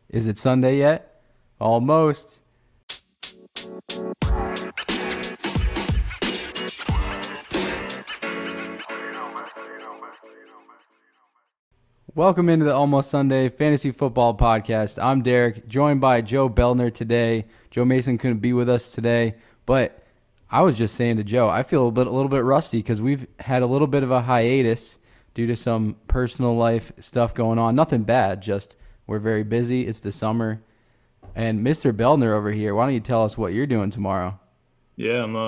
Is it Sunday yet? Almost. Welcome into the Almost Sunday Fantasy Football Podcast. I'm Derek, joined by Joe Belner today. Joe Mason couldn't be with us today, but I was just saying to Joe, I feel a little bit rusty because we've had a little bit of a hiatus due to some personal life stuff going on. Nothing bad, just we're very busy. It's the summer. And Mr. Belner over here, why don't you tell us what you're doing tomorrow? Yeah, I'm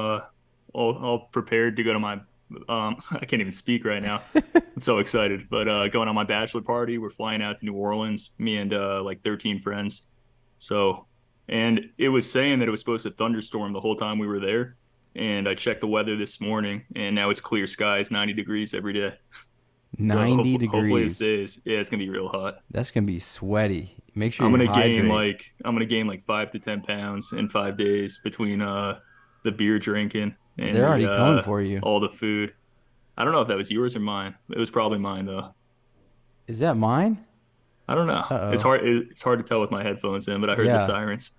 all prepared to go to my I can't even speak right now. I'm so excited. But going on my bachelor party, we're flying out to New Orleans, me and like 13 friends. So, and it was saying that it was supposed to thunderstorm the whole time we were there. And I checked the weather this morning and now it's clear skies, 90 degrees every day. So 90 hopefully it degrees. stays. Yeah, it's gonna be real hot. That's going to be sweaty. Make sure you hydrate. I'm gonna gain like 5 to 10 pounds in 5 days between the beer drinking and They're the already coming for you. all the food. I don't know if that was yours or mine. It was probably mine though. Is that mine? I don't know. Uh-oh. It's hard to tell with my headphones in, but I heard the Yeah, sirens.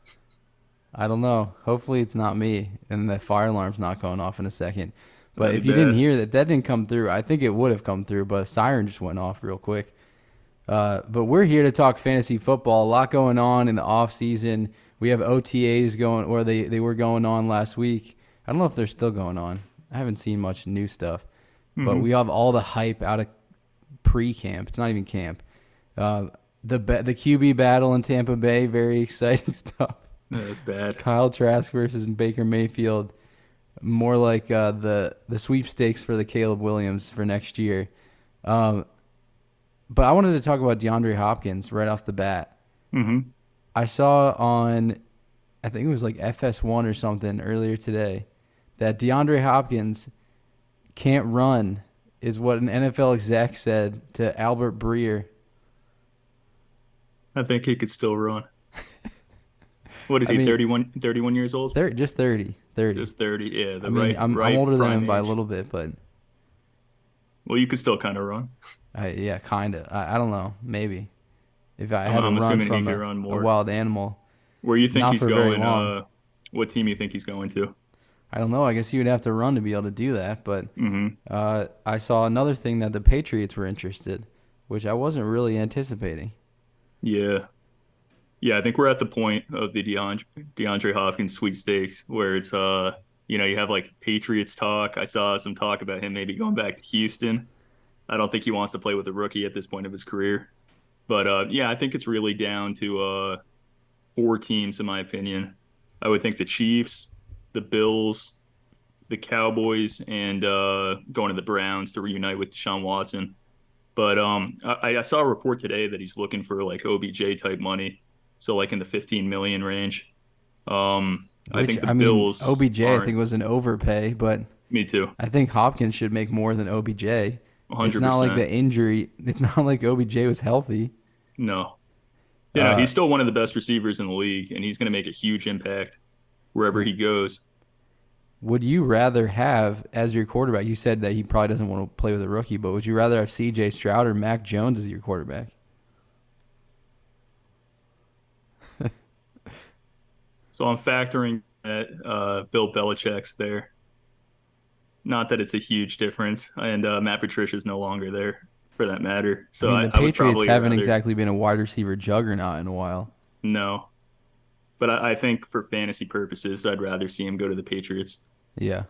I don't know. Hopefully it's not me and the fire alarm's not going off in a second. But That'd if be you didn't bad. hear that, that didn't come through. I think it would have come through, but a siren just went off real quick. But we're here to talk fantasy football. A lot going on in the off season. We have OTAs going, or they were going on last week. I don't know if they're still going on. I haven't seen much new stuff. But we Hmm. have all the hype out of pre-camp. It's not even camp. Uh, the QB battle in Tampa Bay, very exciting stuff. That's bad. Kyle Trask versus Baker Mayfield, more like the sweepstakes for the Caleb Williams for next year. Um, but I wanted to talk about DeAndre Hopkins right off the bat. Hmm. I saw on, I think it was like FS1 or something earlier today, that DeAndre Hopkins can't run, is what an NFL exec said to Albert Breer. I think he could still run. What is I he, mean, 31 years old? just 30, 30. Just 30. Yeah, I the mean, I'm right older than him prime by a age. little bit, but Well, you could still kind of run. yeah, kind of. I don't know, maybe if I had to I'm run assuming he from could run a more. wild animal, Where you think not he's for very going? long. What team you think he's going to? I don't know. I guess you would have to run to be able to do that. But Hmm. I saw another thing that the Patriots were interested, which I wasn't really anticipating. Yeah. Yeah, I think we're at the point of the DeAndre Hopkins sweepstakes where it's you have like Patriots talk. I saw some talk about him maybe going back to Houston. I don't think he wants to play with a rookie at this point of his career. But yeah, I think it's really down to four teams in my opinion. I would think the Chiefs, the Bills, the Cowboys, and going to the Browns to reunite with Deshaun Watson. But I saw a report today that he's looking for like OBJ type money, so like in the 15 million range. I Which think the I mean, Bills OBJ I aren't. think was an overpay, but Me too, I think Hopkins should make more than OBJ. It's not like 100%. the injury. It's not like OBJ was healthy. No, Uh, he's still one of the best receivers in the league, and he's going to make a huge impact wherever he goes. would you rather have as your quarterback? You said that he probably doesn't want to play with a rookie, but would you rather have C.J. Stroud or Mac Jones as your quarterback? So I'm factoring that Bill Belichick's there. Not that it's a huge difference, and Matt Patricia's no longer there for that matter. I So mean, I, the I would Patriots probably haven't rather exactly been a wide receiver juggernaut in a while. no. But I think for fantasy purposes, I'd rather see him go to the Patriots. Yeah.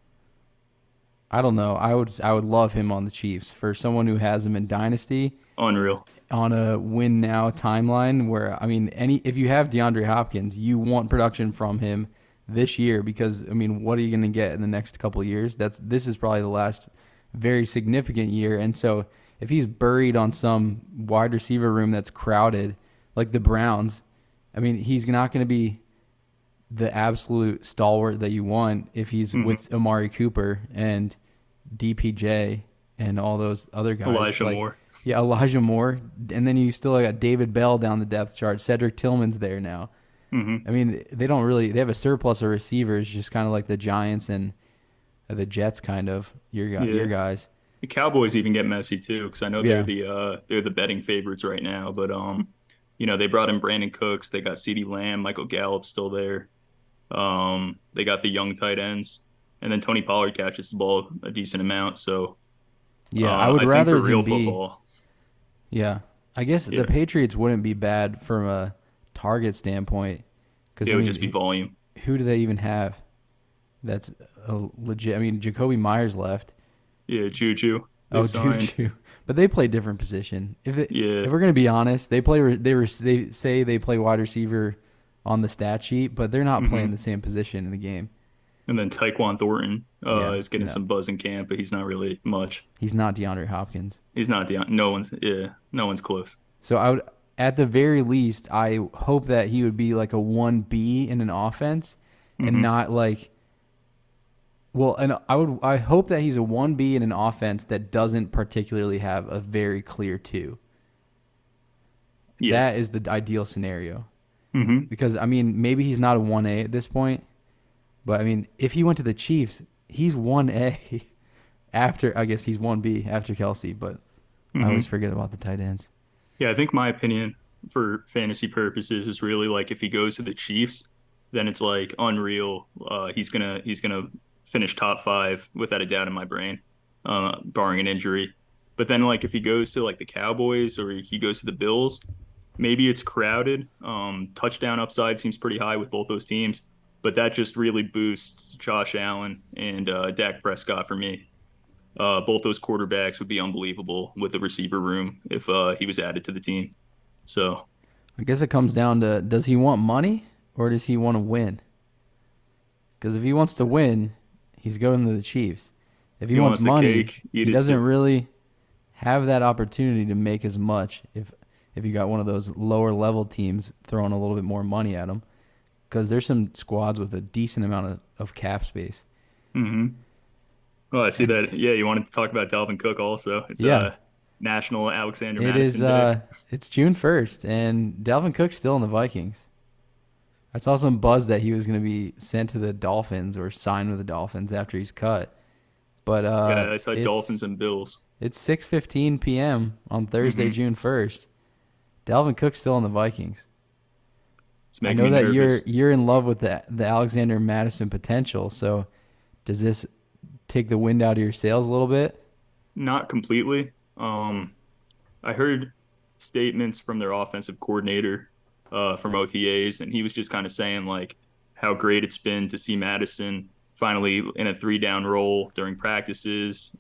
I don't know. I would love him on the Chiefs for someone who has him in dynasty Unreal. on a win now timeline where I mean any if you have DeAndre Hopkins, you want production from him this year because I mean, what are you going to get in the next couple of years? This is probably the last very significant year and so if he's buried on some wide receiver room that's crowded like the Browns, I mean, he's not going to be the absolute stalwart that you want if he's Hmm. with Amari Cooper and DPJ and all those other guys. Elijah Like, Moore. yeah, Elijah Moore. And then you still got David Bell down the depth chart. Cedric Tillman's there now. Hmm. I mean, they have a surplus of receivers, just kind of like the Giants and the Jets, kind of, your Yeah. guys. The Cowboys even get messy too, because I know Yeah. they're the betting favorites right now. But They brought in Brandon Cooks. They got CeeDee Lamb, Michael Gallup still there. They got the young tight ends, and then Tony Pollard catches the ball a decent amount. So Yeah, I would I think rather for real him be. football, Yeah, I guess the yeah, Patriots wouldn't be bad from a target standpoint because it I would just be mean, volume. who do they even have? That's a legit. I mean, Jacoby Myers left. Yeah, Juju they Oh, signed. Juju, but they play different position. Yeah, If we're gonna be honest, they say they play wide receiver on the stat sheet, but they're not playing hmm the same position in the game. and then Tyquan Thornton Yeah, is getting no, some buzz in camp, but he's not really much. he's not DeAndre Hopkins. He's not the no one's yeah, no one's close. So I would, at the very least, I hope that he would be like a 1B in an offense and hmm not like, well, and I hope that he's a 1B in an offense that doesn't particularly have a very clear 2. Yeah. That is the ideal scenario. hmm Because I mean, maybe he's not a 1A at this point, but I mean, if he went to the Chiefs, he's 1A after, I guess he's 1B after Kelsey, but I always hmm forget about the tight ends. Yeah, I think my opinion for fantasy purposes is really like if he goes to the Chiefs, then it's like unreal. He's gonna finish top five without a doubt in my brain, barring an injury. But then like if he goes to like the Cowboys or he goes to the Bills, maybe it's crowded. Touchdown upside seems pretty high with both those teams, but that just really boosts Josh Allen and Dak Prescott for me. Both those quarterbacks would be unbelievable with the receiver room if he was added to the team. So I guess it comes down to, does he want money or does he want to win? Because if he wants to win, he's going to the Chiefs. If he he wants wants the money, cake, he eat it doesn't too. really have that opportunity to make as much if you got one of those lower level teams throwing a little bit more money at him. Because there's some squads with a decent amount of cap space. hmm Oh, I see And that. Yeah, you wanted to talk about Dalvin Cook also. It's yeah, National Alexander it is. Madison Day. It's June 1st, and Dalvin Cook's still in the Vikings. I saw some buzz that he was going to be sent to the Dolphins or signed with the Dolphins after he's cut. But Yeah, I saw Dolphins and Bills. it's 6:15 p.m. on Thursday, hmm June 1st. Dalvin Cook's still in the Vikings. It's I making know me that nervous. you're in love with the Alexander Madison potential. So does this take the wind out of your sails a little bit? Not completely. I heard statements from their offensive coordinator from OTAs, and he was just kind of saying like how great it's been to see Madison finally in a three down role during practices.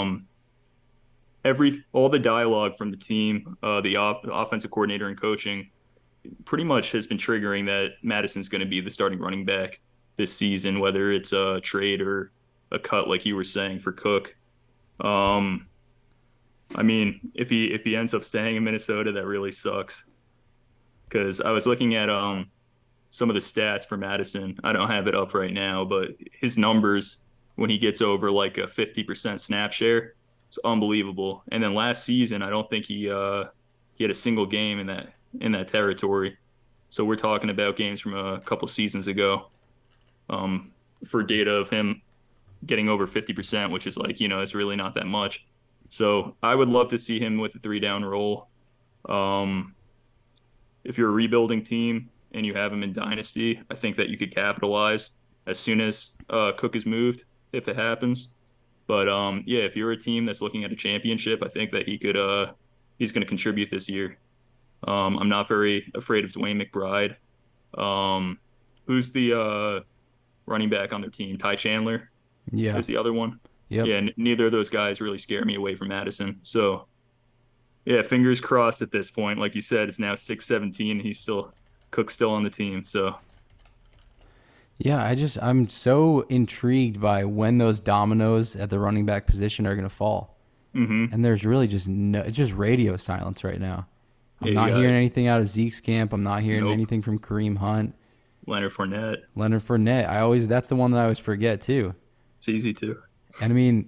All the dialogue from the team, offensive coordinator and coaching, pretty much has been triggering that Madison's going to be the starting running back this season, whether it's a trade or a cut, like you were saying for Cook. Um, I mean, if he ends up staying in Minnesota, that really sucks. Because I was looking at some of the stats for Madison. I don't have it up right now, but his numbers when he gets over like a 50% snap share, it's unbelievable. And then last season, I don't think he had a single game in that territory. So we're talking about games from a couple seasons ago um, for data of him getting over 50%, which is like, it's really not that much. So I would love to see him with a three down role. Um, if you're a rebuilding team and you have him in Dynasty, I think that you could capitalize as soon as Cook is moved, if it happens. But yeah, if you're a team that's looking at a championship, I think that he's going to contribute this year. I'm not very afraid of Dwayne McBride. Um, who's the running back on their team? Ty Chandler Yeah. is the other one. Yep. Yeah, neither of those guys really scare me away from Madison. So yeah, fingers crossed at this point. Like you said, it's now 6:17. Cook's still on the team. So Yeah, I'm so intrigued by when those dominoes at the running back position are going to fall. hmm And there's really just no, it's just radio silence right now. I'm yeah, you not got hearing anything out of Zeke's camp. I'm not hearing nope. anything from Kareem Hunt, Leonard Fournette. Leonard Fournette. That's the one that I always forget too. It's easy to. And I mean,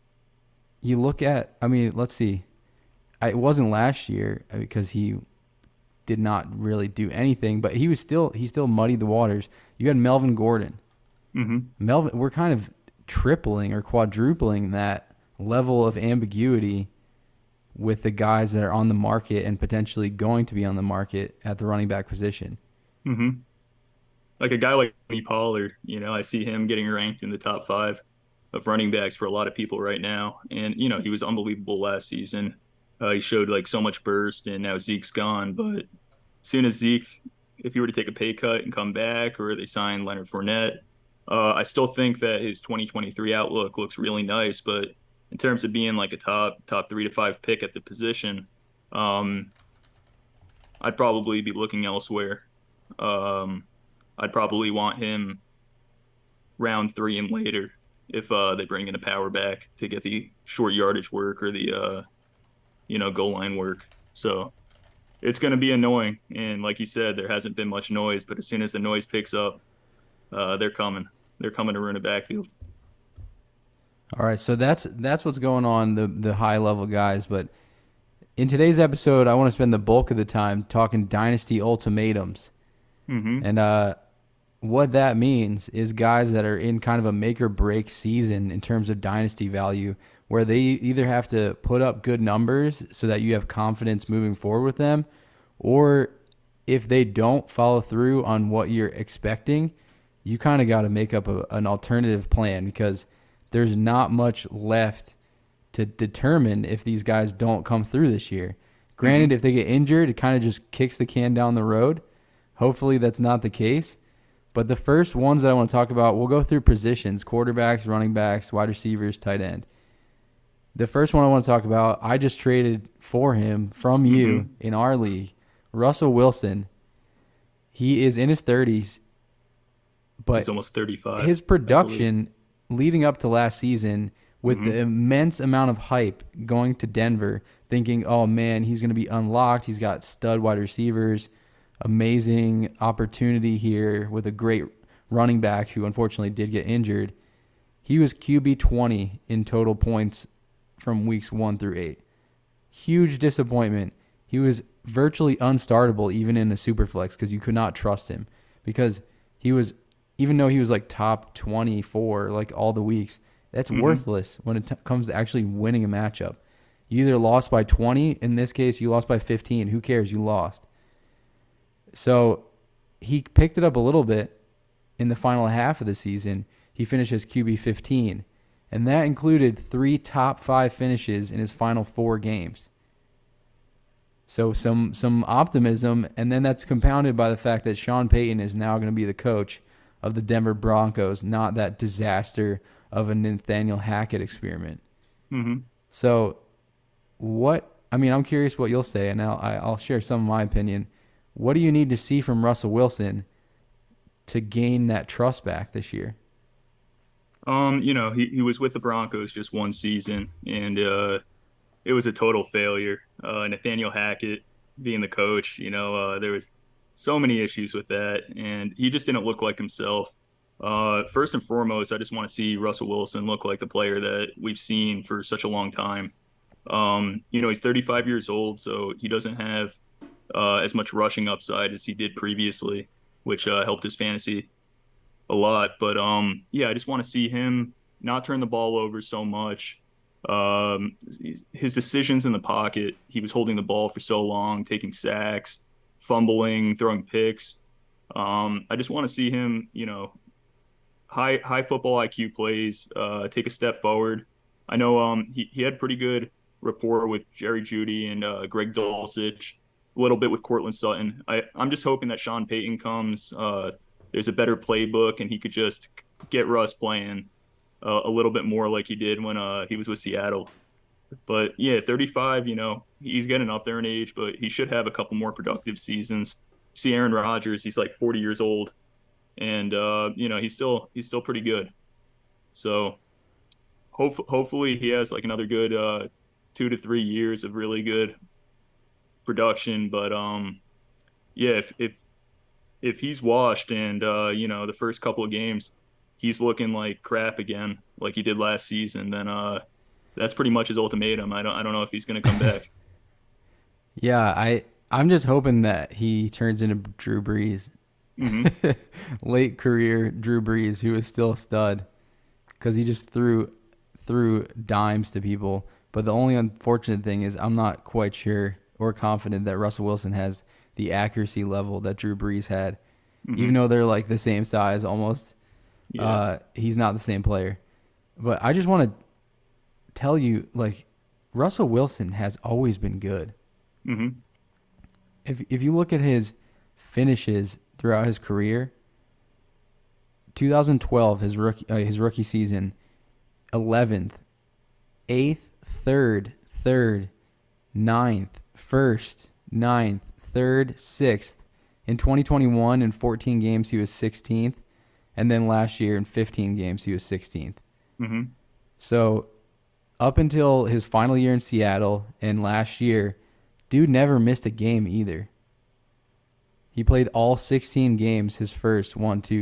let's see. It wasn't last year because he did not really do anything, but he still muddied the waters. You had Melvin Gordon. hmm We're kind of tripling or quadrupling that level of ambiguity with the guys that are on the market and potentially going to be on the market at the running back position. Hmm. Like a guy like me Pollard, I see him getting ranked in the top 5 of running backs for a lot of people right now. And, he was unbelievable last season. He showed like so much burst, and now Zeke's gone. But as soon as Zeke, if he were to take a pay cut and come back, or they sign Leonard Fournette, I still think that his 2023 outlook looks really nice. But in terms of being like a top 3 to 5 pick at the position, um, I'd probably be looking elsewhere. Um, I'd probably want him round 3 and later if they bring in a power back to get the short yardage work or the goal line work. So it's going to be annoying. And like you said, there hasn't been much noise, but as soon as the noise picks up, they're coming. They're coming to ruin a backfield. All right, so that's what's going on, the high level guys. But in today's episode, I want to spend the bulk of the time talking dynasty ultimatums. Mm-hmm. And what that means is guys that are in kind of a make or break season in terms of dynasty value, where they either have to put up good numbers so that you have confidence moving forward with them, or if they don't follow through on what you're expecting, you kind of got to make up an alternative plan, because there's not much left to determine if these guys don't come through this year. Granted, if they get injured, it kind of just kicks the can down the road. Hopefully that's not the case. But the first ones that I want to talk about, we'll go through positions: quarterbacks, running backs, wide receivers, tight end. The first one I want to talk about, I just traded for him from you in our league, Russell Wilson. He is in his 30s, but he's almost 35. His production leading up to last season, with the immense amount of hype going to Denver, thinking, oh man, he's going to be unlocked. He's got stud wide receivers, amazing opportunity here with a great running back who unfortunately did get injured. He was QB 20 in total points from weeks 1 through 8. Huge disappointment. He was virtually unstartable even in a super flex, because you could not trust him, because he was, even though he was like top 24 like all the weeks, that's worthless when it comes to actually winning a matchup. You either lost by 20, in this case you lost by 15. Who cares? You lost. So he picked it up a little bit in the final half of the season. He finished as QB 15, and that included 3 top 5 finishes in his final 4 games. So some optimism, and then that's compounded by the fact that Sean Payton is now going to be the coach of the Denver Broncos, not that disaster of a Nathaniel Hackett experiment. So I'm curious what you'll say, and I'll share some of my opinion. What do you need to see from Russell Wilson to gain that trust back this year? He was with the Broncos just one season, and it was a total failure. Nathaniel Hackett being the coach, there was so many issues with that, and he just didn't look like himself. First and foremost, I just want to see Russell Wilson look like the player that we've seen for such a long time. He's 35 years old, so he doesn't have as much rushing upside as he did previously, which helped his fantasy a lot. But I just want to see him not turn the ball over so much. His decisions in the pocket, he was holding the ball for so long, taking sacks, fumbling, throwing picks. I just want to see him, high football IQ plays, take a step forward. I know he had pretty good rapport with Jerry Jeudy and Greg Dulcich, a little bit with Cortland Sutton. I'm just hoping that Sean Payton comes. There's a better playbook, and he could just get Russ playing a little bit more like he did when he was with Seattle. But yeah, 35, he's getting up there in age, but he should have a couple more productive seasons. See Aaron Rodgers, he's like 40 years old, and he's still pretty good. So hopefully he has like another good 2 to 3 years of really good production. But if he's washed and the first couple of games he's looking like crap again, like he did last season, then that's pretty much his ultimatum. I don't know if he's going to come back. Yeah, I'm just hoping that he turns into Drew Brees. Late career Drew Brees, who is still a stud, because he just threw dimes to people. But the only unfortunate thing is I'm not quite sure or confident that Russell Wilson has the accuracy level that Drew Brees had. Even Hmm. though they're like the same size almost, Yeah. he's not the same player. But I just want to tell you, like, Russell Wilson has always been good. Hmm. If you look at his finishes throughout his career, 2012 his rookie season, 11th, 8th, 3rd, ninth, 1st, ninth, 3rd, 6th. In 2021, in 14 games, he was 16th. And then last year, in 15 games, he was 16th. Hmm. So up until his final year in Seattle and last year, dude never missed a game either. He played all 16 games his first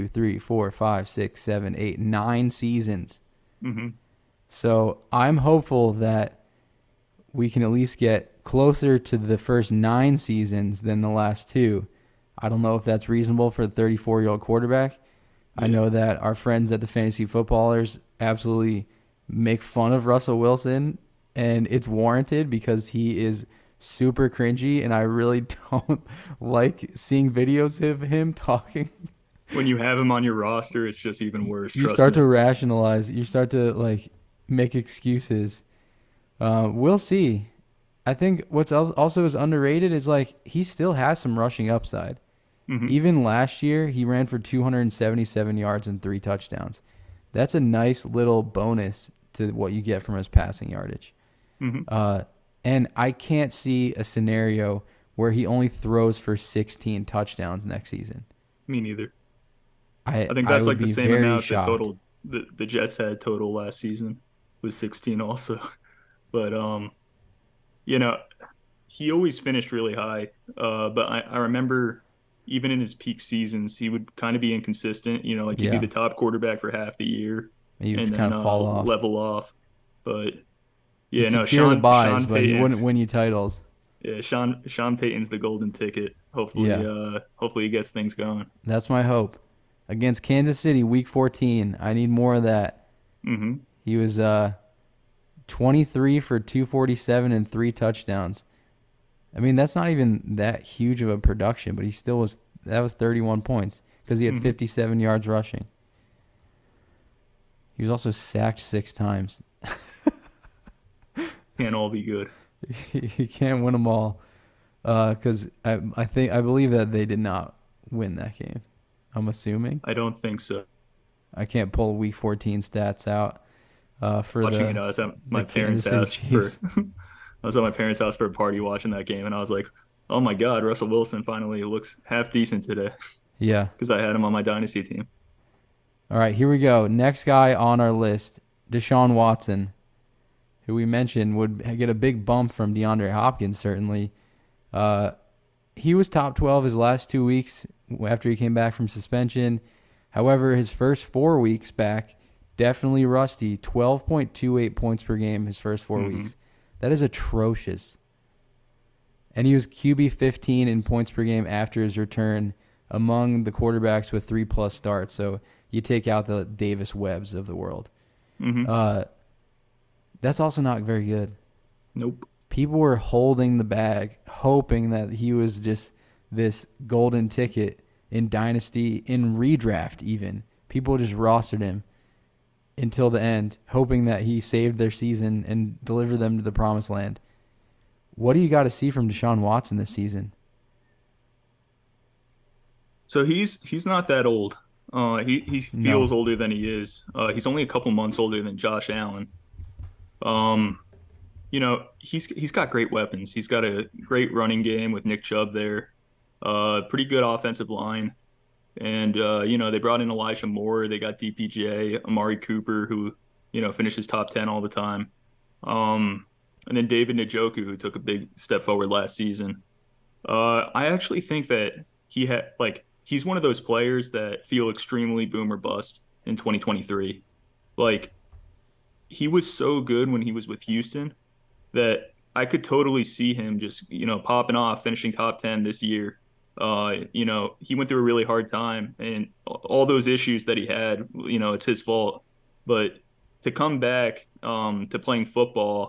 9 seasons. Hmm. So I'm hopeful that we can at least get closer to the first 9 seasons than the last two. I don't know if that's reasonable for the 34-year-old quarterback. I Yeah. know that our friends at the Fantasy Footballers absolutely make fun of Russell Wilson, and it's warranted because he is super cringy, and I really don't like seeing videos of him talking. When you have him on your roster, it's just even worse. You Trust start me. to rationalize. You start to like make excuses. We'll see. I think what's also is underrated is like he still has some rushing upside. Hmm. Even last year, he ran for 277 yards and 3 touchdowns. That's a nice little bonus to what you get from his passing yardage. Hmm. Uh, and I can't see a scenario where he only throws for 16 touchdowns next season. Me neither. I I think I that's would like the be same very amount that shocked. total the Jets had total last season was 16 also. But you know, he always finished really high. But I remember even in his peak seasons, he would kind of be inconsistent. Like he'd be Yeah, the top quarterback for half the year you'd and kind then of fall off. level off. But yeah, He'd no, secure the buys, Sean but he Payton, wouldn't win you titles. yeah, Sean Payton's the golden ticket. Yeah, Hopefully he gets things going. that's my hope. Against Kansas City, Week 14, I need more of that. Hmm. He was 23 for 247 and 3 touchdowns. I mean, that's not even that huge of a production, but he still was. That was 31 points because he had Hmm. 57 yards rushing. He was also sacked 6 times. Can't all be good. He can't win them all because I believe that they did not win that game. I'm assuming. I don't think so. I can't pull Week 14 stats out for Watching it, the I was at the my parents' Kansas City house for Chiefs. I was at my parents' house for a party watching that game, and I was like, "Oh my God, Russell Wilson finally looks half decent today," Yeah. because I had him on my dynasty team. All right, here we go. Next guy on our list, Deshaun Watson, who we mentioned would get a big bump from DeAndre Hopkins, certainly. Uh, he was top 12 his last 2 weeks after he came back from suspension. However, his first 4 weeks back, definitely rusty. 12.28 points per game his first 4 weeks. That is atrocious. And he was QB 15 in points per game after his return among the quarterbacks with 3+ starts. So you take out the Davis Webbs of the world. Hmm. Uh, that's also not very good. Nope. People were holding the bag, hoping that he was just this golden ticket in Dynasty, in redraft even. People just rostered him until the end, hoping that he saved their season and delivered them to the promised land. What do you got to see from Deshaun Watson this season? So he's not that old. He No. feels older than he is. He's only a couple months older than Josh Allen. Um, he's got great weapons. He's got a great running game with Nick Chubb there. Pretty good offensive line. And they brought in Elijah Moore. They got DPJ, Amari Cooper, who finishes top 10 all the time. And then David Njoku, who took a big step forward last season. I actually think that he's one of those players that feel extremely boom or bust in 2023. Like he was so good when he was with Houston that I could totally see him just, popping off, finishing top 10 this year. He went through a really hard time and all those issues that he had, it's his fault. But to come back to playing football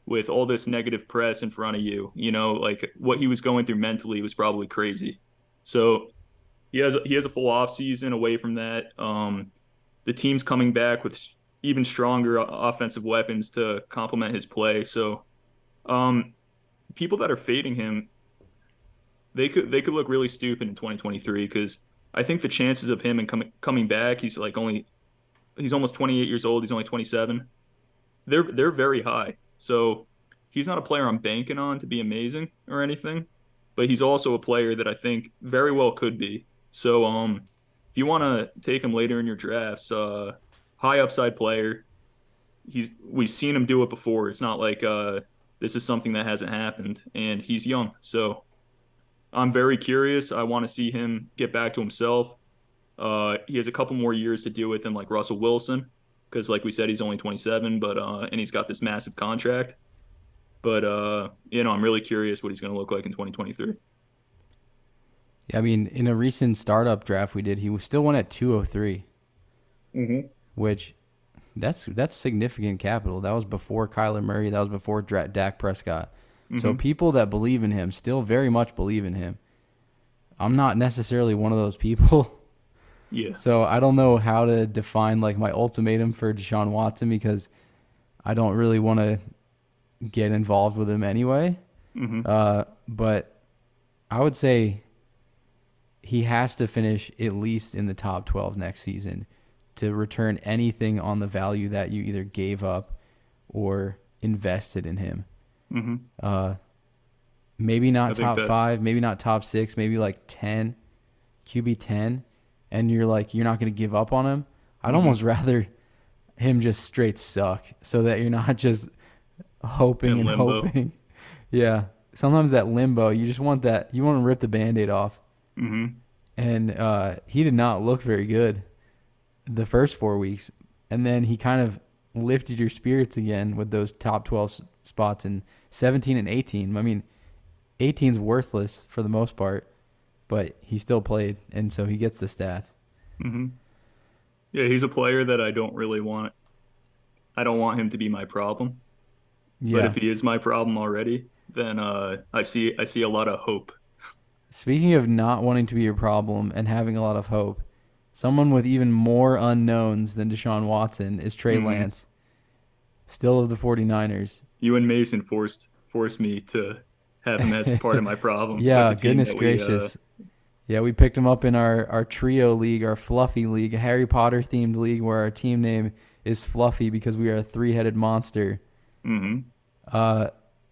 with all this negative press in front of you. You know, like what he was going through mentally was probably crazy. So he has a full off season away from that. The team's coming back with even stronger offensive weapons to complement his play. So um, people that are fading him, they could look really stupid in 2023 because I think the chances of him and coming back, he's almost 28 years old. He's only 27. They're very high. So he's not a player I'm banking on to be amazing or anything, but he's also a player that I think very well could be. So if you want to take him later in your drafts, high upside player. We've seen him do it before. It's not like this is something that hasn't happened, and he's young. So I'm very curious. I want to see him get back to himself. He has a couple more years to do it than like Russell Wilson, because like we said, he's only 27, but and he's got this massive contract. But I'm really curious what he's going to look like in 2023. Yeah, I mean, in a recent startup draft we did, he was still went at 203, Mm-hmm. which that's significant capital. That was before Kyler Murray. That was before Dak Prescott. So Mm-hmm. people that believe in him still very much believe in him. I'm not necessarily one of those people. Yeah. So I don't know how to define like my ultimatum for Deshaun Watson because I don't really want to get involved with him anyway. Mm-hmm. But I would say he has to finish at least in the top 12 next season to return anything on the value that you either gave up or invested in him. Mm-hmm. Maybe I not think top that's 5, maybe not top 6, maybe like 10, QB 10, and you're not going to give up on him. I'd mm-hmm. almost rather him just straight suck so that you're not just hoping In and limbo. hoping. Yeah. Sometimes that limbo, you just want that, you want to rip the Band-Aid off. Mm-hmm. And he did not look very good the first 4 weeks. And then he kind of lifted your spirits again with those top 12 spots in 17 and 18. I mean, 18's worthless for the most part, but he still played, and so he gets the stats. Mm-hmm. Yeah, he's a player that I don't really want. I don't want him to be my problem. But Yeah. if he is my problem already, then I see a lot of hope. Speaking of not wanting to be your problem and having a lot of hope, someone with even more unknowns than Deshaun Watson is Trey Mm-hmm. Lance, still of the 49ers. You and Mason forced me to have him as part of my problem with Yeah, the team goodness that we gracious. Yeah, we picked him up in our trio league, our Fluffy league, a Harry Potter themed league where our team name is Fluffy because we are a three-headed monster. mm-hmm. Uh,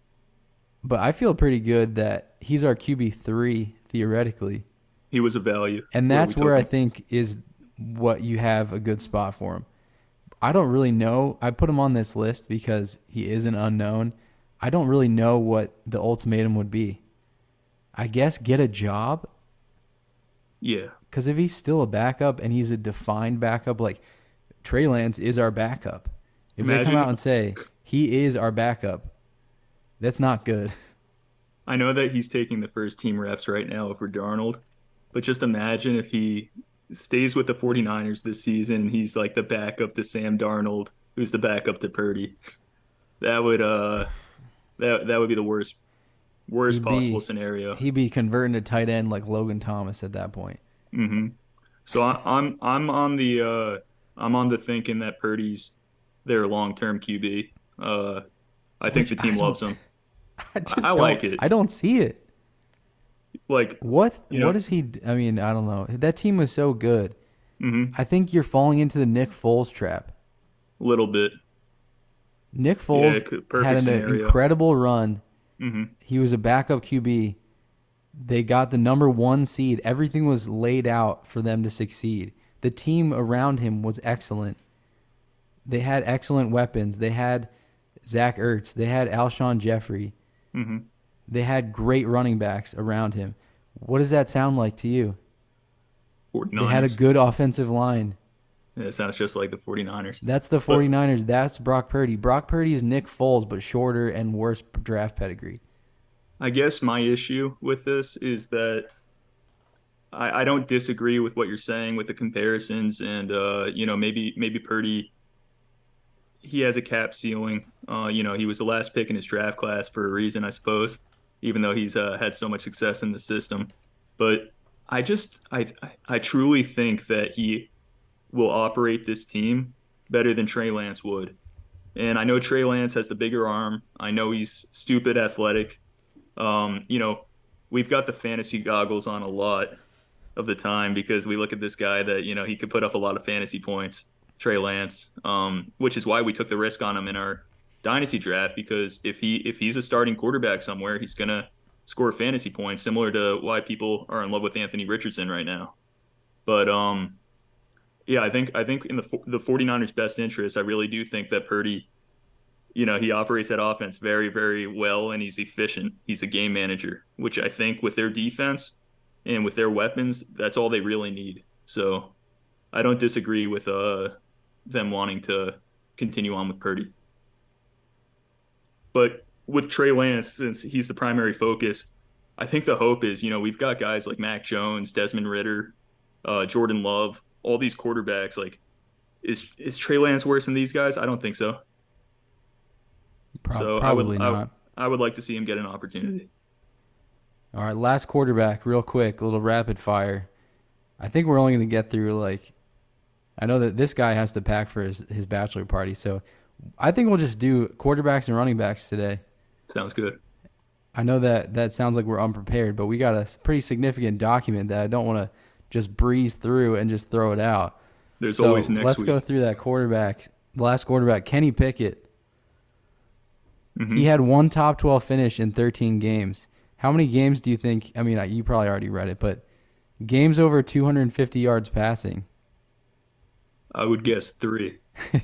but I feel pretty good that he's our QB3 theoretically. He was a value And where that's we where took I him. think is what you have a good spot for him. I don't really know. I put him on this list because he is an unknown. I don't really know what the ultimatum would be. I guess get a job, Yeah. because if he's still a backup and he's a defined backup, like Trey Lance is our backup. If they come Imagine out and say he is our backup, that's not good. I know that he's taking the first team reps right now for Darnold, but just imagine if he stays with the 49ers this season and he's like the backup to Sam Darnold, who's the backup to Purdy. That would that would be the worst He'd possible be scenario. he'd be converting to tight end like Logan Thomas at that point. hmm So I'm on the thinking that Purdy's their long-term QB. I think Which the team I don't loves him. I I just don't like it. I don't see it. Like, What is he I mean, I don't know. That team was so good. a I think you're falling into the Nick Foles trap. little bit. Nick Yeah, Foles perfect had an scenario. incredible run. hmm He was a backup QB. They got the number 1 seed. Everything was laid out for them to succeed. The team around him was excellent. They had excellent weapons. They had Zach Ertz. They had Alshon Jeffrey. hmm They had great running backs around him. What does that sound like to you? They had a 49ers. good offensive line. Yeah, it sounds just like the 49ers. That's the But 49ers. That's Brock Purdy. Brock Purdy is Nick Foles, but shorter and worse draft pedigree. I guess my issue with this is that I don't disagree with what you're saying with the comparisons and maybe Purdy he has a cap ceiling. He was the last pick in his draft class for a reason, I suppose, even though he's had so much success in the system. But I truly think that he will operate this team better than Trey Lance would. And I know Trey Lance has the bigger arm. I know he's stupid athletic. Um, you know, we've got the fantasy goggles on a lot of the time because we look at this guy that, he could put up a lot of fantasy points, Trey Lance, which is why we took the risk on him in our dynasty draft because if he's a starting quarterback somewhere, he's gonna score fantasy points, similar to why people are in love with Anthony Richardson right now. But yeah, I think in the 49ers' best interest, I really do think that Purdy, he operates that offense very, very well and he's efficient. He's a game manager, which I think with their defense and with their weapons, that's all they really need. So I don't disagree with them wanting to continue on with Purdy. But with Trey Lance, since he's the primary focus, I think the hope is, we've got guys like Mac Jones, Desmond Ritter, Jordan Love, all these quarterbacks. Like, is Trey Lance worse than these guys? I don't think so. So Probably not. I would like to see him get an opportunity. All right, last quarterback, real quick, a little rapid fire. I think we're only going to get through I know that this guy has to pack for his bachelor party, so I think we'll just do quarterbacks and running backs today. Sounds good. I know that sounds like we're unprepared, but we got a pretty significant document that I don't want to just breeze through and just throw it out. There's So always next let's week. go through that quarterback. The last quarterback, Kenny Pickett. He hmm had one top 12 finish in 13 games. How many games do you think? I mean, you probably already read it, but games over 250 yards passing. I would guess 3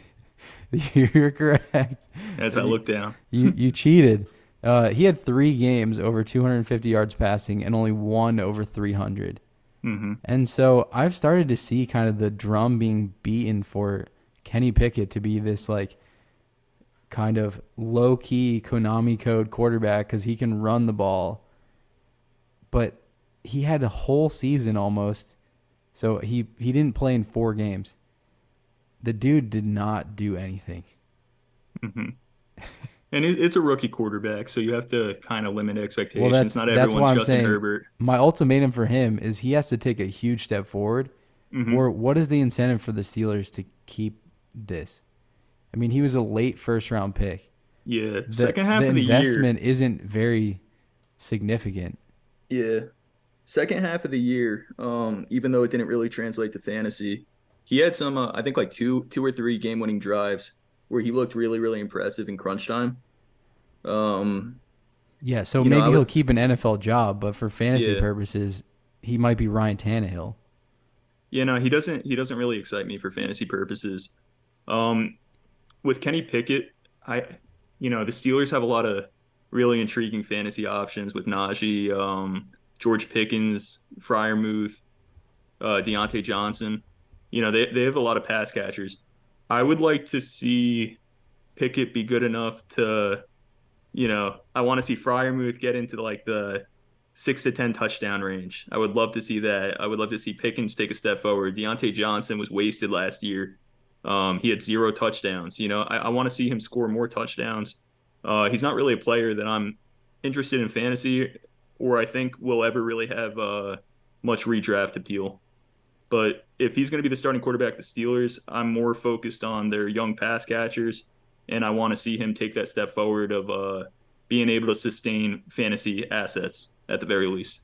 You're correct. as I look down. You cheated. He had 3 games over 250 yards passing and only one over 300. hmm And so I've started to see kind of the drum being beaten for Kenny Pickett to be this kind of low-key Konami code quarterback because he can run the ball. But he had a whole season almost. So he didn't play in 4 games. The dude did not do anything. hmm And it's a rookie quarterback, so you have to kind of limit Well, expectations. Not that's why everyone's I'm Justin saying Herbert. my ultimatum for him is he has to take a huge step forward. hmm Or what is the incentive for the Steelers to keep this? I mean, he was a late first-round pick. Yeah, The second half the of the year. investment isn't very significant. Yeah, second half of the year. Even though it didn't really translate to fantasy, he had some. I think like two or three game-winning drives where he looked really, really impressive in crunch time. Um, Yeah, so I maybe he'll would. keep an NFL job, but for fantasy Yeah, purposes, he might be Ryan Tannehill. no, he doesn't really excite me for fantasy purposes. Um, with Kenny Pickett, the Steelers have a lot of really intriguing fantasy options with Najee, George Pickens, Freiermuth, Deontay Johnson. They have a lot of pass catchers. I would like to see Pickett be good enough to, I want to see Freiermuth get into like the 6 to 10 touchdown range. I would love to see that. I would love to see Pickens take a step forward. Deontay Johnson was wasted last year. He had 0 touchdowns. I want to see him score more touchdowns. He's not really a player that I'm interested in fantasy or I think will ever really have much redraft appeal. But if he's going to be the starting quarterback of the Steelers, I'm more focused on their young pass catchers, and I want to see him take that step forward of being able to sustain fantasy assets at the very least.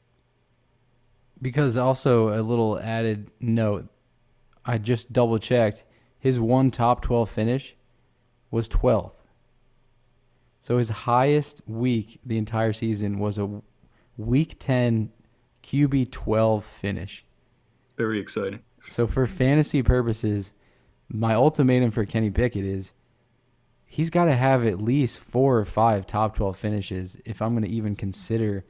Because also a little added note, I just double checked. His one top 12 finish was 12th. So his highest week the entire season was a week 10 QB 12 finish. It's very exciting. So for fantasy purposes, my ultimatum for Kenny Pickett is he's got to have at least 4 or 5 top 12 finishes if I'm going to even consider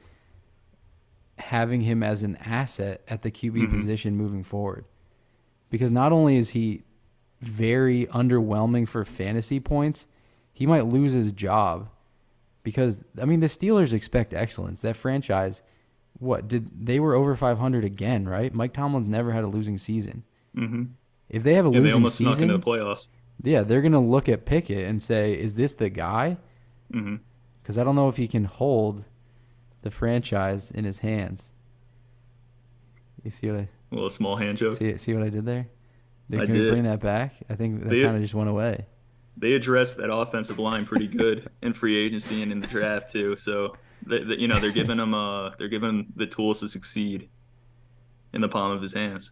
having him as an asset at the QB hmm position moving forward. Because not only is he very underwhelming for fantasy points, he might lose his job. Because, I mean, the Steelers expect excellence. That franchise, they were over 500 again, right? Mike Tomlin's never had a losing season. hmm If they have a Yeah, they losing almost snuck into the season, playoffs. Yeah, they're gonna look at Pickett and say, "Is this the guy?" Hmm. Because I don't know if he can hold the franchise in his hands. You see what I A little small hand joke. see what I did there? I Can we bring did. that back? I think that They kind of just went away. they addressed that offensive line pretty good in free agency and in the draft too. So they're giving him they're giving him the tools to succeed in the palm of his hands.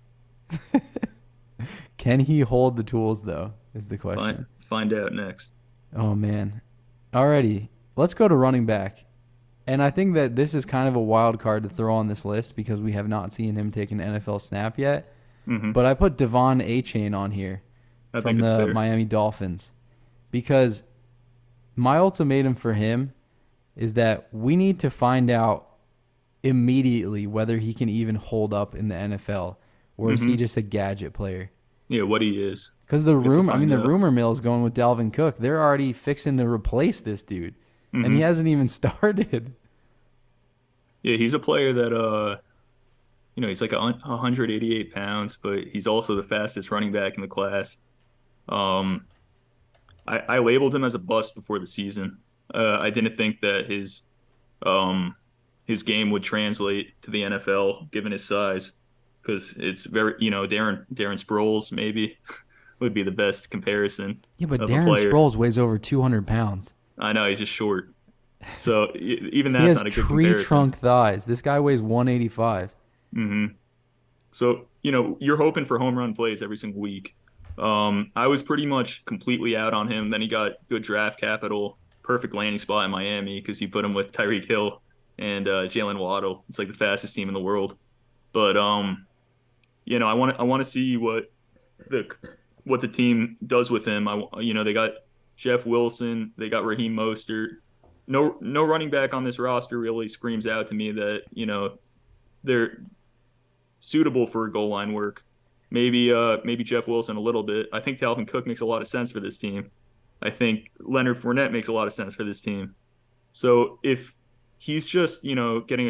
Can he hold the tools though? Is the question. Find out next. Oh man. Alrighty, let's go to running back. And I think that this is kind of a wild card to throw on this list because we have not seen him take an NFL snap yet. Hmm. But I put Devon Achane on here I from think it's the fair. Miami Dolphins because my ultimatum for him is that we need to find out immediately whether he can even hold up in the NFL or is he Hmm. just a gadget player? Yeah, what he is. Because We have to find the out. rumor mill is going with Dalvin Cook. They're already fixing to replace this dude, and he Hmm. hasn't even started. Yeah, he's a player that he's like 188 pounds, but he's also the fastest running back in the class. Um, I labeled him as a bust before the season. I didn't think that um his game would translate to the NFL given his size, because it's very Darren Sproles maybe would be the best comparison Yeah, but of a Darren player. Sproles weighs over 200 pounds. I know he's just short, so even He that's has not a good tree comparison. trunk thighs. This guy weighs 185. Hmm. So, you're hoping for home run plays every single week. I was pretty much completely out on him. Then he got good draft capital, perfect landing spot in Miami because he put him with Tyreek Hill and Jalen Waddle. It's like the fastest team in the world. But I want to see the what the team does with him. They got Jeff Wilson, they got Raheem Mostert. No running back on this roster really screams out to me that they're suitable for goal line work. Maybe Jeff Wilson a little bit. I think Dalvin Cook makes a lot of sense for this team. I think Leonard Fournette makes a lot of sense for this team. So if he's just getting a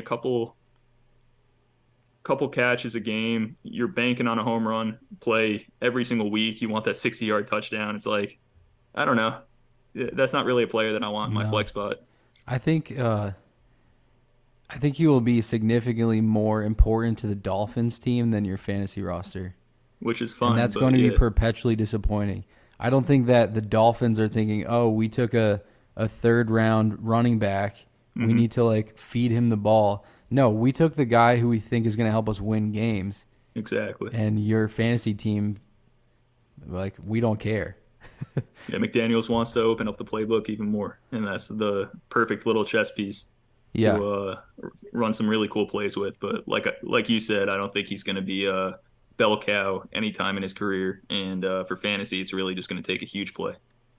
couple catches a game, you're banking on a home run play every single week. You want that 60-yard touchdown. It's like, I don't know. That's not really a player that I want in my No, flex spot, I think he will be significantly more important to the Dolphins team than your fantasy roster, which is and fine. that's going But to be yeah. perpetually disappointing. I don't think that the Dolphins are thinking, "Oh, we took a third round running back. We Hmm. need to like feed him the ball." No, we took the guy who we think is going to help us win games, Exactly. and your fantasy team, like, we don't care. Yeah, McDaniels wants to open up the playbook even more, and that's the perfect little chess piece Yeah. to run some really cool plays with. But like you said, I don't think he's going to be a bell cow anytime in his career. And for fantasy, it's really just going to take a huge play.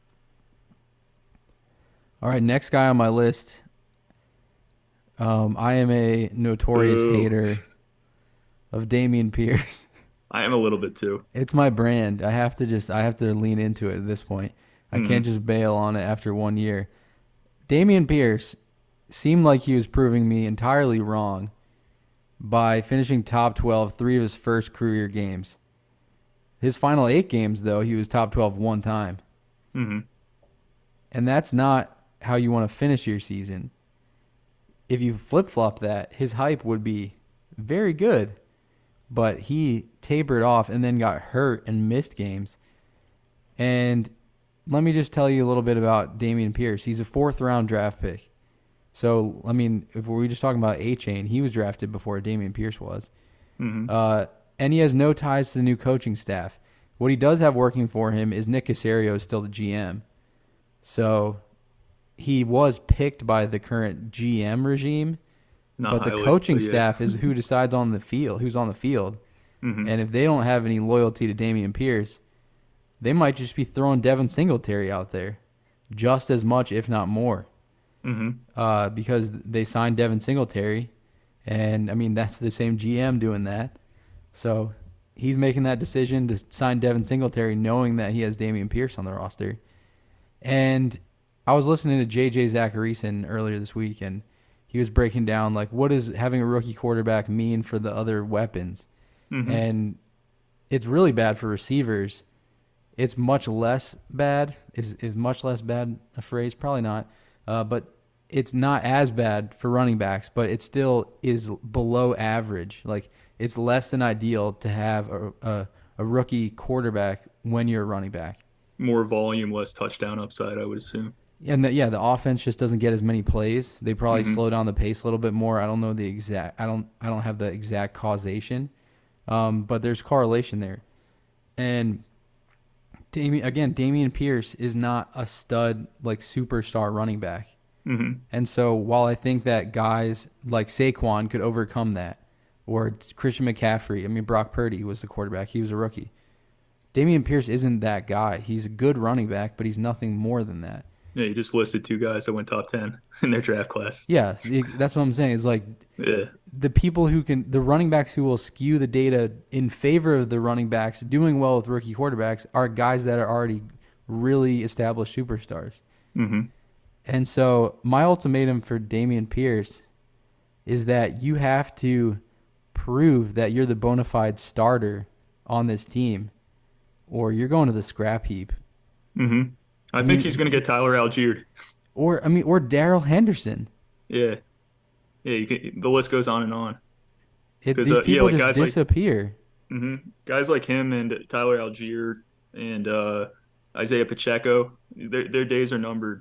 All right, next guy on my list. I am a notorious Boo. hater of Damian Pierce. I am a little bit too. It's my brand. I have to lean into it at this point. I can't Hmm. just bail on it after 1 year. Damian Pierce seemed like he was proving me entirely wrong by finishing top 12 3 of his first career games. His final 8 games though, he was top 12 one time. Hmm. And that's not how you want to finish your season. If you flip-flop that, his hype would be very good. But he tapered off and then got hurt and missed games. And let me just tell you a little bit about Damian Pierce. He's a 4th-round draft pick. So, I mean, if we're just talking about A-Chain, he was drafted before Damian Pierce was. Hmm. And he has no ties to the new coaching staff. What he does have working for him is Nick Casario is still the GM. So he was picked by the current GM regime, Not but the highly, coaching but yeah. staff is who decides on the field, who's on the field. Hmm. And if they don't have any loyalty to Damian Pierce, they might just be throwing Devin Singletary out there just as much, if not more, Hmm. because they signed Devin Singletary. And, I mean, that's the same GM doing that. So he's making that decision to sign Devin Singletary knowing that he has Damian Pierce on the roster. And I was listening to JJ Zacharyson earlier this week, and he was breaking down, like, what does having a rookie quarterback mean for the other weapons? Hmm. And it's really bad for receivers It's much less bad. Is much less bad a phrase? Probably not. But it's not as bad for running backs, but it still is below average. Like it's less than ideal to have a rookie quarterback when you're a running back. More volume, less touchdown upside, I would assume. And the offense just doesn't get as many plays. They probably Hmm. slow down the pace a little bit more. I don't know the exact. I don't have the exact causation, but there's correlation there. And Damian Pierce is not a stud like superstar running back. Hmm. And so while I think that guys like Saquon could overcome that, or Christian McCaffrey, I mean Brock Purdy was the quarterback. He was a rookie. Damian Pierce isn't that guy. He's a good running back, but he's nothing more than that. Yeah, you just listed two guys that went top 10 in their draft class. Yeah, that's what I'm saying. It's like Yeah. the running backs who will skew the data in favor of the running backs doing well with rookie quarterbacks are guys that are already really established superstars. Hmm. And so my ultimatum for Damian Pierce is that you have to prove that you're the bona fide starter on this team, or you're going to the scrap heap. Hmm. I think he's going to get Tyler Algier. Or Darrell Henderson. Yeah. Yeah, the list goes on and on. Because These yeah, people like just guys like disappear. guys like him and Tyler Algier and Isaiah Pacheco, their days are numbered.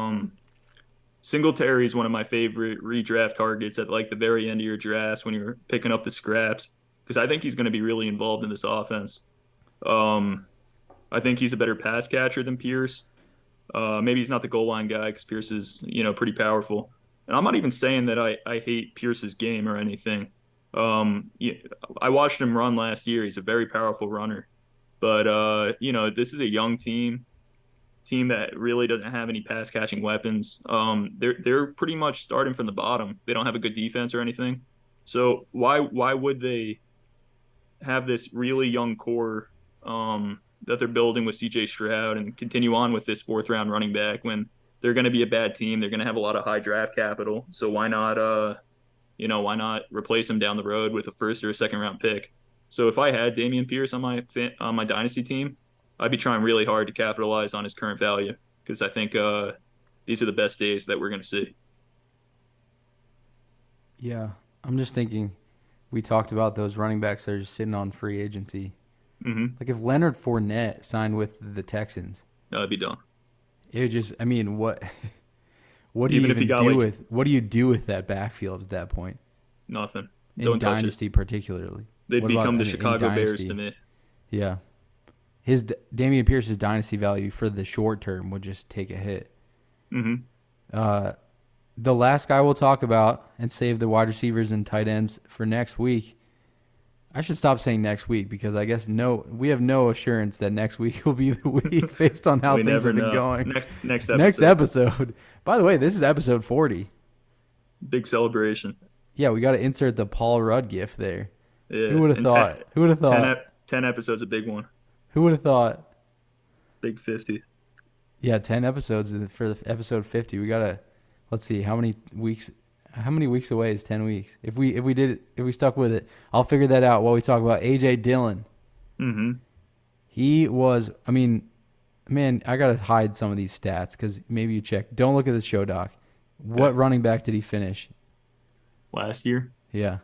Singletary is one of my favorite redraft targets at like the very end of your drafts when you're picking up the scraps because I think he's going to be really involved in this offense. Um, I think he's a better pass catcher than Pierce. Maybe he's not the goal line guy because Pierce is, pretty powerful. And I'm not even saying that I hate Pierce's game or anything. Yeah, I watched him run last year. He's a very powerful runner. But this is a young team that really doesn't have any pass catching weapons. They're pretty much starting from the bottom. They don't have a good defense or anything. So why would they have this really young core that they're building with CJ Stroud and continue on with this fourth round running back when they're going to be a bad team? They're going to have a lot of high draft capital. So why not replace him down the road with a first or a second round pick? So if I had Damian Pierce on my dynasty team, I'd be trying really hard to capitalize on his current value because I think these are the best days that we're going to see. Yeah, I'm just thinking. We talked about those running backs that are just sitting on free agency. Hmm. Like if Leonard Fournette signed with the Texans, That'd be done. it would just. I mean, what? What do you Even if he even got do like with? What do you do with that backfield at that point nothing, in don't touch it. dynasty, particularly? They'd What about become the in Chicago Bears dynasty? to me. Yeah, Damian Pierce's dynasty value for the short term would just take a hit. Hmm. Uh, the last guy we'll talk about and save the wide receivers and tight ends for next week. I should stop saying next week because I guess we have no assurance that next week will be the week based on how We things never have been know. going. Next episode. Next episode. By the way, this is episode 40. Big celebration. Yeah, we got to insert the Paul Rudd gif there. Yeah. Who would have and thought? Who would have 10, thought? 10 episodes, a big one. Who would have thought? Big 50. Yeah, 10 episodes for episode 50. We got to let's see how many weeks away is 10 weeks. If we stuck with it, I'll figure that out while we talk about AJ Dillon. Hmm. He was, I mean, man, I got to hide some of these stats because maybe you check. Don't look at the show doc. What running back did he finish? Last year. Yeah.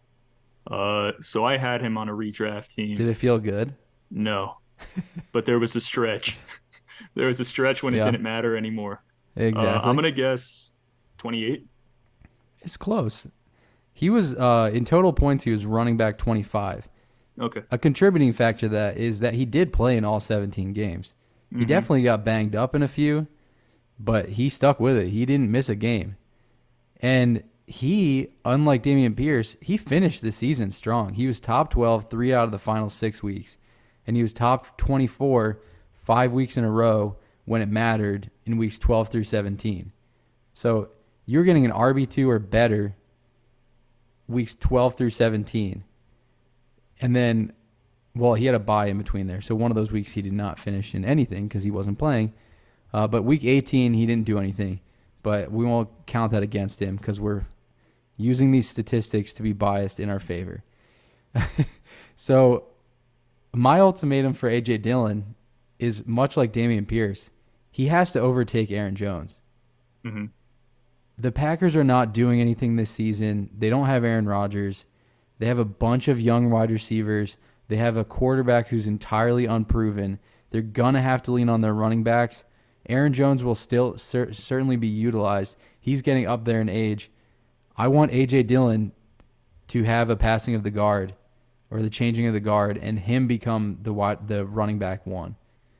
So I had him on a redraft team. Did it feel good? No, but there was a stretch. There was a stretch when it Yeah. didn't matter anymore. Exactly. I'm gonna guess 28. It's close. He was, in total points, he was running back 25. Okay. A contributing factor to that is that he did play in all 17 games. He Mhm. definitely got banged up in a few, but he stuck with it. He didn't miss a game. And he, unlike Damian Pierce, he finished the season strong. He was top 12 3 out of the final 6 weeks. And he was top 24 5 weeks in a row when it mattered in weeks 12 through 17. So you're getting an RB2 or better weeks 12 through 17. And then, well, he had a bye in between there. So one of those weeks he did not finish in anything because he wasn't playing. But week 18, he didn't do anything. But we won't count that against him because we're using these statistics to be biased in our favor. So my ultimatum for A.J. Dillon is much like Damian Pierce. He has to overtake Aaron Jones. Hmm. The Packers are not doing anything this season. They don't have Aaron Rodgers. They have a bunch of young wide receivers. They have a quarterback who's entirely unproven. They're going to have to lean on their running backs. Aaron Jones will still certainly be utilized. He's getting up there in age. I want A.J. Dillon to have a passing of the guard or the changing of the guard and him become the running back one.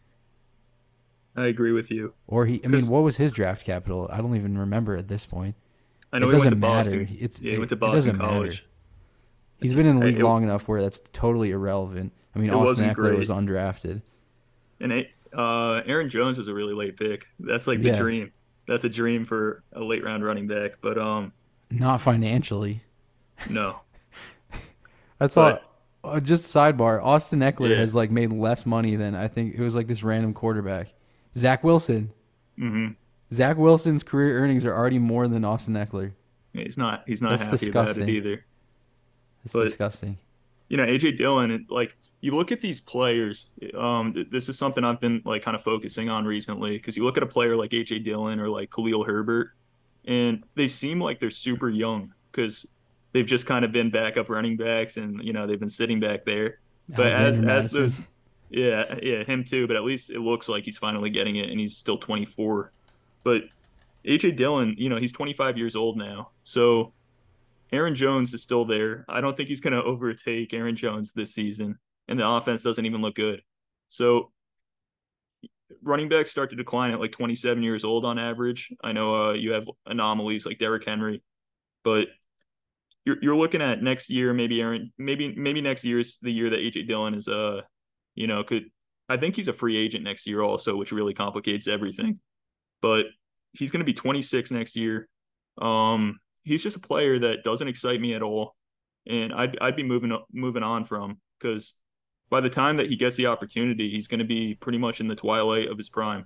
I agree with you. I mean, Because what was his draft capital? I don't even remember at this point. I know It he went to doesn't matter. Boston. Yeah, he went to It Boston doesn't matter. College. He's been in the league It, long enough where that's totally irrelevant. I mean, it Austin wasn't Eckler was great. undrafted. And Aaron Jones was a really late pick. That's like the Yeah, dream. That's a dream for a late round running back. But not financially. no. That's all. But Just sidebar. Austin Eckler yeah. has like made less money than I think it was like this random quarterback, Zach Wilson. Hmm. Zach Wilson's career earnings are already more than Austin Eckler. He's not That's happy about it disgusting. either. It's But disgusting. AJ Dillon, like you look at these players, this is something I've been like kind of focusing on recently because you look at a player like AJ Dillon or like Khalil Herbert, and they seem like they're super young because they've just kind of been backup running backs and they've been sitting back there. But as Alexander as those, Madison. yeah, him too. But at least it looks like he's finally getting it, and he's still 24. But AJ Dillon, he's 25 years old now, so. Aaron Jones is still there. I don't think he's going to overtake Aaron Jones this season, and the offense doesn't even look good. So running backs start to decline at like 27 years old on average. I know you have anomalies like Derrick Henry, but you're looking at next year, maybe next year is the year that AJ Dillon is could I think he's a free agent next year also, which really complicates everything. But he's going to be 26 next year. He's just a player that doesn't excite me at all, and I'd be moving on from because by the time that he gets the opportunity, he's going to be pretty much in the twilight of his prime.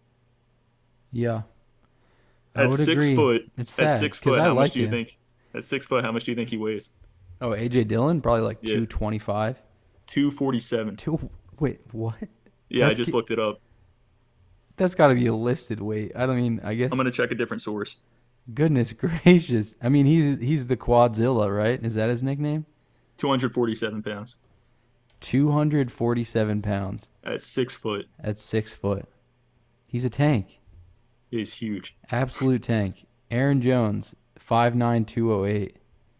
Yeah, I At would six agree. foot, It's at sad six because foot, I how much like do you him. think? At 6 foot, how much do you think he weighs? Oh, AJ Dillon, probably like Yeah, 225. 247. Two. Wait, what? Yeah, I That's just looked it up. that's got to be a listed weight. I don't mean. I I'm guess. gonna check a different source. Goodness gracious. I mean, he's the Quadzilla, right? Is that his nickname? 247 pounds 247 pounds at 6 foot at 6 foot. He's a tank. is huge. Absolute tank. Aaron Jones, 5'9", 208.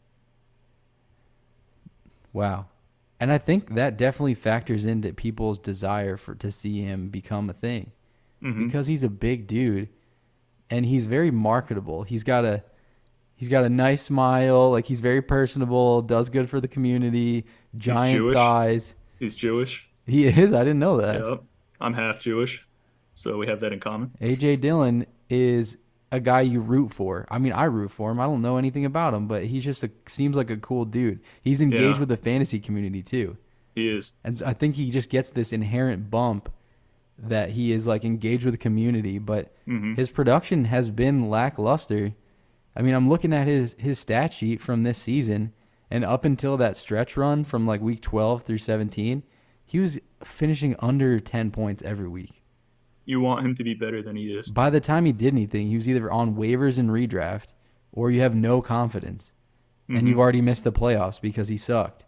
Wow. And I think that definitely factors into people's desire to see him become a thing Hmm. because he's a big dude and he's very marketable. He's got a nice smile, like he's very personable, does good for the community, He's giant Jewish. thighs. He's Jewish. He is. I didn't know that. Yep. I'm half Jewish, so we have that in common. AJ Dillon is a guy you root for. I mean, I root for him. I don't know anything about him, but he's just seems like a cool dude. He's engaged Yeah, with the fantasy community too. he is. And I think he just gets this inherent bump that he is like engaged with the community, but Hmm. his production has been lackluster. I mean, I'm looking at his stat sheet from this season, and up until that stretch run from like week 12 through 17, he was finishing under 10 points every week. You want him to be better than he is. By the time he did anything, he was either on waivers in redraft or you have no confidence, and you've Hmm. already missed the playoffs because he sucked.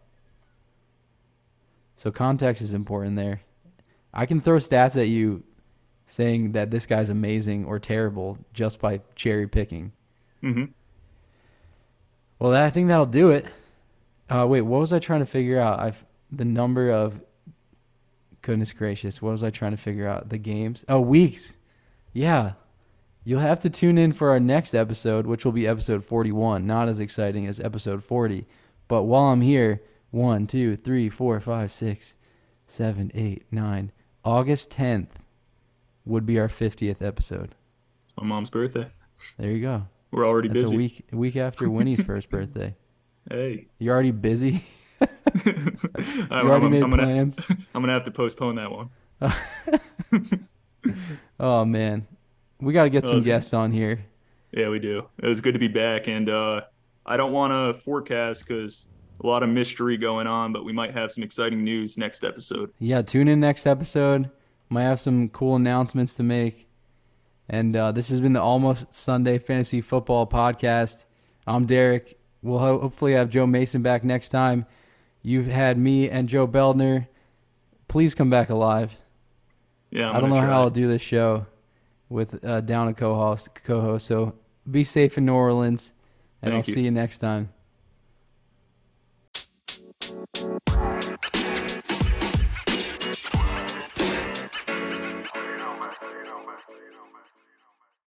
So context is important there. I can throw stats at you saying that this guy's amazing or terrible just by cherry picking. Hmm. Well, I think that'll do it. Wait, what was I trying to figure out? The number of goodness gracious. What was I trying to figure out? The games? Oh, weeks. Yeah. You'll have to tune in for our next episode, which will be episode 41. Not as exciting as episode 40. But while I'm here, 1, 2, 3, 4, 5, 6, 7, 8, 9. August 10th would be our 50th episode. It's my mom's birthday. There you go. We're already That's busy. a week after Winnie's first birthday. Hey. You're already busy. I'm, You already I'm made gonna plans. I'm gonna have to postpone that one. Oh man, we got to get Well, some guests on here. yeah, we do. It was good to be back, and I don't want to forecast because a lot of mystery going on, but we might have some exciting news next episode. Yeah, tune in next episode. Might have some cool announcements to make. And this has been the Almost Sunday Fantasy Football Podcast. I'm Derek. We'll hopefully have Joe Mason back next time. You've had me and Joe Beldner. Please come back alive. Yeah, I don't know how I'll do this show with down a co-host. So be safe in New Orleans, and I'll see you next time.